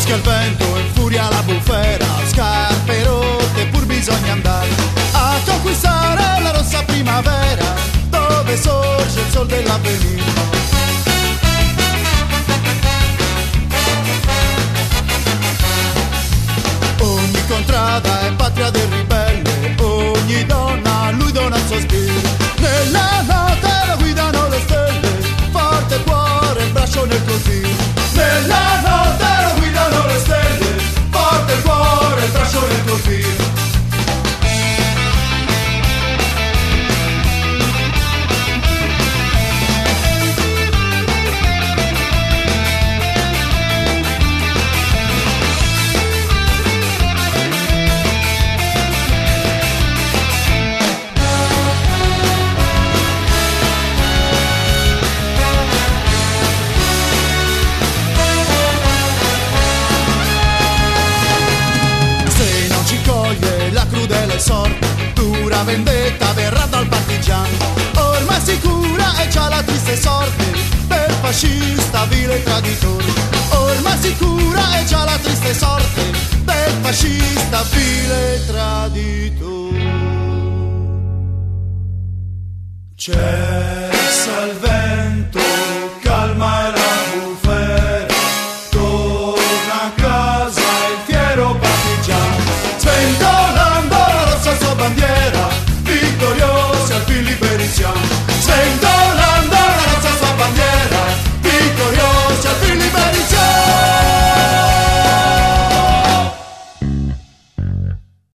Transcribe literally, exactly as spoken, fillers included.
Fischia il vento, infuria la bufera, scarpe rotte pur bisogna andare a conquistare la rossa primavera, dove sorge il sol dell'avvenire. Ogni contrada è patria del ribelle, ogni donna a lui dona il suo spirito. Nella notte lo guidano le stelle, forte il cuore, il braccio nel così. Nella notte lo guidano le stelle, forte il cuore, il braccio nel così. Sorte, dura vendetta verrà dal partigiano, ormai sicura e c'ha la triste sorte del fascista vile e traditore. Ormai sicura e c'ha la triste sorte del fascista vile e traditore. Cessa il vento